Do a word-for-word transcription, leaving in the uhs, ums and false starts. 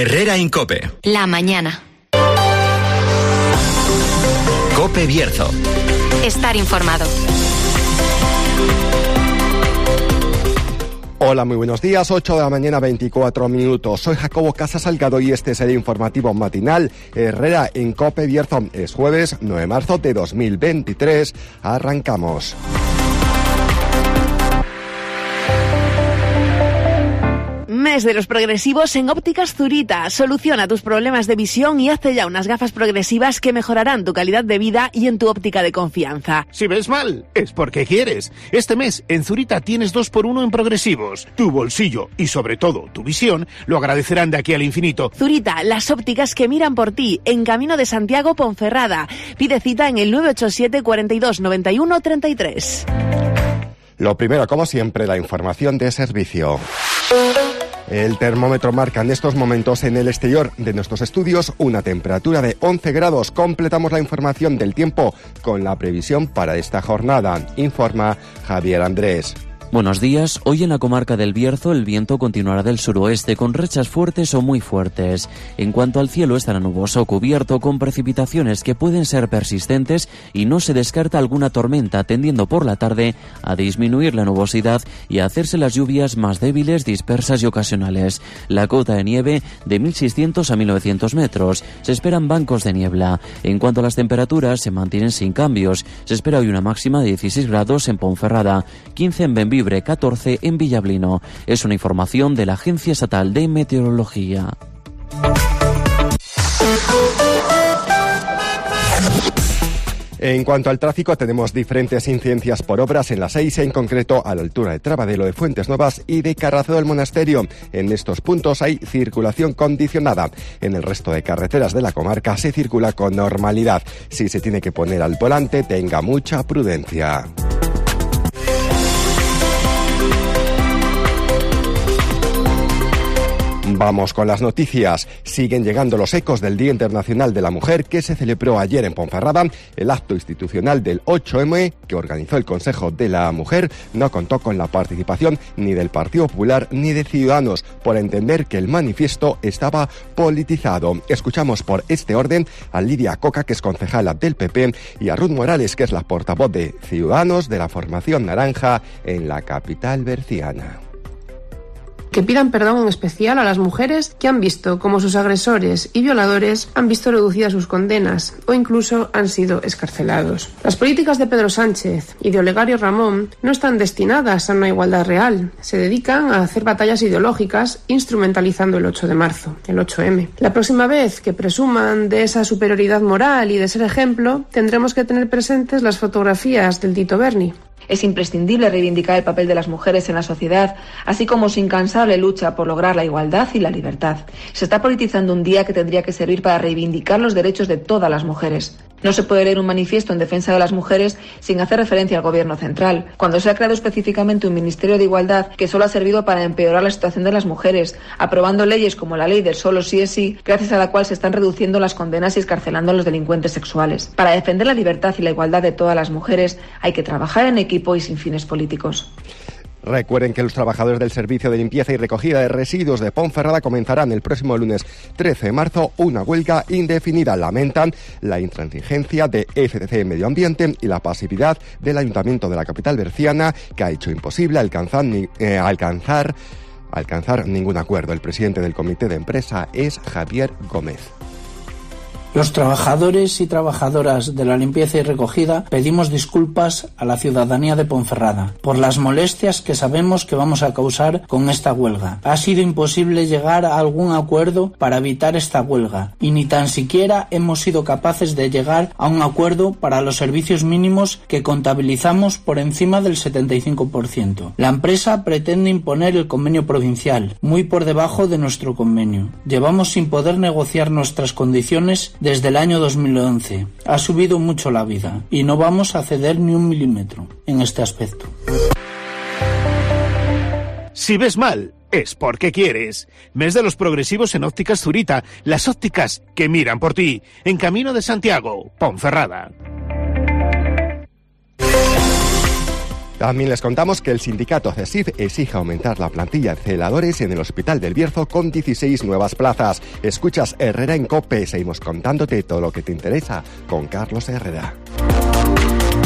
Herrera en COPE. La mañana. COPE Bierzo. Estar informado. Hola, muy buenos días, ocho de la mañana, veinticuatro minutos. Soy Jacobo Casa Salgado y este es el informativo matinal Herrera en COPE Bierzo. Es jueves nueve de marzo de dos mil veintitrés. Arrancamos. Mes de los progresivos en Ópticas Zurita. Soluciona tus problemas de visión y hazte ya unas gafas progresivas que mejorarán tu calidad de vida y en tu óptica de confianza. Si ves mal, es porque quieres. Este mes en Zurita tienes dos por uno en progresivos. Tu bolsillo y sobre todo tu visión lo agradecerán de aquí al infinito. Zurita, las ópticas que miran por ti, en Camino de Santiago, Ponferrada. Pide cita en el nueve ocho siete, cuarenta y dos, noventa y uno, treinta y tres. Lo primero, como siempre, la información de servicio. El termómetro marca en estos momentos en el exterior de nuestros estudios una temperatura de once grados. Completamos la información del tiempo con la previsión para esta jornada. Informa Javier Andrés. Buenos días. Hoy en la comarca del Bierzo el viento continuará del suroeste con rachas fuertes o muy fuertes. En cuanto al cielo, estará nuboso o cubierto con precipitaciones que pueden ser persistentes y no se descarta alguna tormenta, tendiendo por la tarde a disminuir la nubosidad y a hacerse las lluvias más débiles, dispersas y ocasionales. La cota de nieve de mil seiscientos a mil novecientos metros. Se esperan bancos de niebla. En cuanto a las temperaturas, se mantienen sin cambios. Se espera hoy una máxima de dieciséis grados en Ponferrada, quince en Bembibre, catorce en Villablino. Es una información de la Agencia Estatal de Meteorología. En cuanto al tráfico, tenemos diferentes incidencias por obras en la seis, en concreto a la altura de Trabadelo de Fuentes Nuevas y de Carracedo del Monasterio. En estos puntos hay circulación condicionada. En el resto de carreteras de la comarca se circula con normalidad. Si se tiene que poner al volante, tenga mucha prudencia. Vamos con las noticias. Siguen llegando los ecos del Día Internacional de la Mujer que se celebró ayer en Ponferrada. El acto institucional del ocho eme que organizó el Consejo de la Mujer no contó con la participación ni del Partido Popular ni de Ciudadanos, por entender que el manifiesto estaba politizado. Escuchamos por este orden a Lidia Coca, que es concejala del P P, y a Ruth Morales, que es la portavoz de Ciudadanos de la formación naranja en la capital berciana. Que pidan perdón en especial a las mujeres que han visto cómo sus agresores y violadores han visto reducidas sus condenas o incluso han sido excarcelados. Las políticas de Pedro Sánchez y de Olegario Ramón no están destinadas a una igualdad real. Se dedican a hacer batallas ideológicas instrumentalizando el ocho de marzo, el ocho eme. La próxima vez que presuman de esa superioridad moral y de ser ejemplo, tendremos que tener presentes las fotografías del Tito Berni. Es imprescindible reivindicar el papel de las mujeres en la sociedad, así como su incansable lucha por lograr la igualdad y la libertad. Se está politizando un día que tendría que servir para reivindicar los derechos de todas las mujeres. No se puede leer un manifiesto en defensa de las mujeres sin hacer referencia al gobierno central, cuando se ha creado específicamente un Ministerio de Igualdad que solo ha servido para empeorar la situación de las mujeres, aprobando leyes como la ley del solo sí es sí, gracias a la cual se están reduciendo las condenas y excarcelando a los delincuentes sexuales. Para defender la libertad y la igualdad de todas las mujeres hay que trabajar en equipo y sin fines políticos. Recuerden que los trabajadores del Servicio de Limpieza y Recogida de Residuos de Ponferrada comenzarán el próximo lunes trece de marzo una huelga indefinida. Lamentan la intransigencia de F C C Medio Ambiente y la pasividad del Ayuntamiento de la capital berciana, que ha hecho imposible alcanzar, eh, alcanzar, alcanzar ningún acuerdo. El presidente del comité de empresa es Javier Gómez. Los trabajadores y trabajadoras de la limpieza y recogida pedimos disculpas a la ciudadanía de Ponferrada por las molestias que sabemos que vamos a causar con esta huelga. Ha sido imposible llegar a algún acuerdo para evitar esta huelga y ni tan siquiera hemos sido capaces de llegar a un acuerdo para los servicios mínimos que contabilizamos por encima del setenta y cinco por ciento. La empresa pretende imponer el convenio provincial, muy por debajo de nuestro convenio. Llevamos sin poder negociar nuestras condiciones desde el año dos mil once. Ha subido mucho la vida y no vamos a ceder ni un milímetro en este aspecto. Si ves mal, es porque quieres. Mes de los progresivos en Ópticas Zurita, las ópticas que miran por ti, en Camino de Santiago, Ponferrada. También les contamos que el sindicato CESIF exige aumentar la plantilla de celadores en el Hospital del Bierzo con dieciséis nuevas plazas. Escuchas Herrera en COPE. Seguimos contándote todo lo que te interesa con Carlos Herrera.